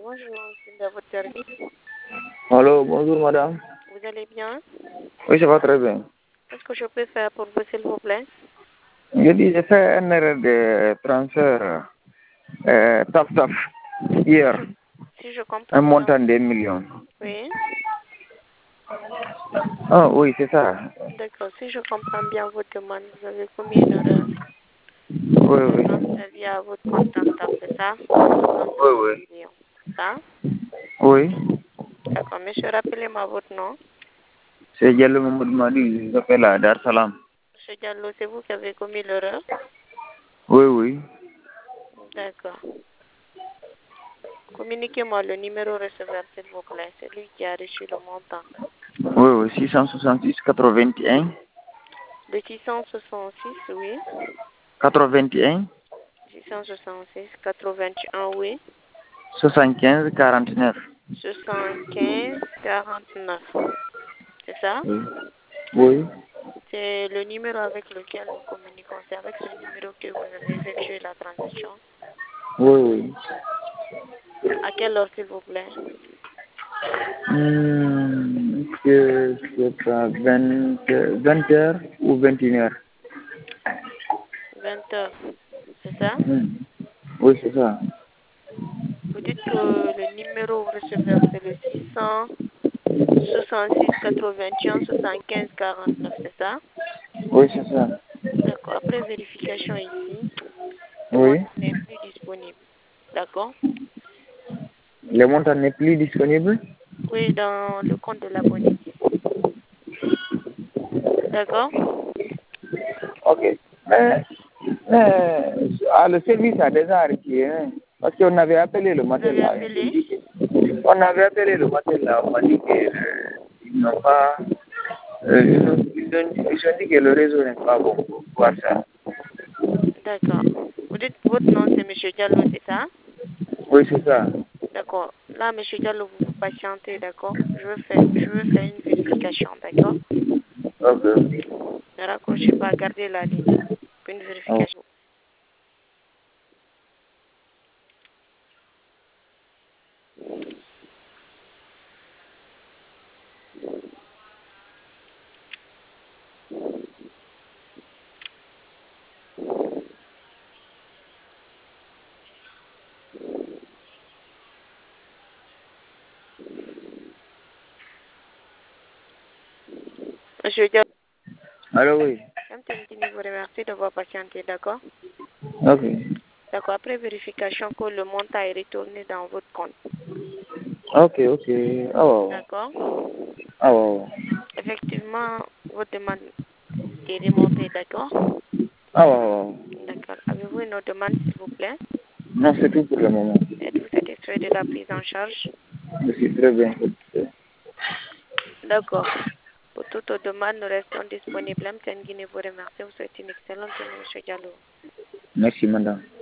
Bonjour, c'est à votre service. Allô, bonjour madame. Vous allez bien? Oui, ça va très bien. Qu'est-ce que je peux faire pour vous, s'il vous plaît? Je dis, j'ai fait un erreur de transfert TAF hier, Si je un comprends bien. montant de 1 million. Oui, Ah oui, c'est ça. d'accord. Si je comprends bien votre demande, vous avez commis une erreur. Oui, oui. Transfert via votre compte TAF, c'est ça? Oui, oui. Millions. C'est ça? Oui, D'accord. Monsieur, rappelez-moi votre nom. c'est Diallo Mamadou Madi, j'appelle à Dar Salam. Monsieur Diallo, c'est vous qui avez commis l'erreur? Oui, oui. D'accord. Communiquez-moi le numéro receveur, s'il vous plaît. C'est lui qui a reçu le montant. Oui, oui, 666 81 Le 666, oui. 81 666, 81, oui. 75 49. 75, 49. C'est ça? Oui. Oui. C'est le numéro avec lequel nous communiquons. C'est avec ce numéro que vous avez effectué la transaction. Oui, oui. À quelle heure, s'il vous plaît? C'est pas 20 heures ou 21 heures. 20 heures. C'est ça? Oui, c'est ça. Vous dites que le numéro receveur, c'est le 666 81 75 49. C'est ça? Oui, c'est ça. D'accord. Après vérification ici, le Oui. montant n'est plus disponible. D'accord? Le montant n'est plus disponible. Oui, dans le compte de l'abonné. D'accord? Ok. Le service a déjà arrêté. Hein, parce qu'on avait appelé le Vous matin avez là. appelé? On avait appelé le matin là. On m'a dit qu'ils n'ont pas. Ils ont dit que le réseau n'est pas bon pour voir ça. D'accord. Vous dites votre nom, c'est M. Diallo, c'est ça? Oui, c'est ça. D'accord. Là, M. Diallo, vous patientez, d'accord? Je veux faire une vérification, d'accord? Ok. Ne raccrochez pas, gardez la ligne. Une vérification. Monsieur Diallo, Alors oui. je vous remercie d'avoir patienté, d'accord? Ok. D'accord. Après vérification que le montant est retourné dans votre compte. Ok, ok. Oh. D'accord? Oh. Effectivement, votre demande est remontée, d'accord? Oh. D'accord. Avez-vous une autre demande, s'il vous plaît? Non, c'est tout pour le moment. Êtes-vous satisfait de la prise en charge? Je suis très bien. D'accord. Pour toute autre demande, nous restons disponibles. M. Guinée vous remercie. Vous souhaite une excellente journée, M. Diallo. Merci, madame.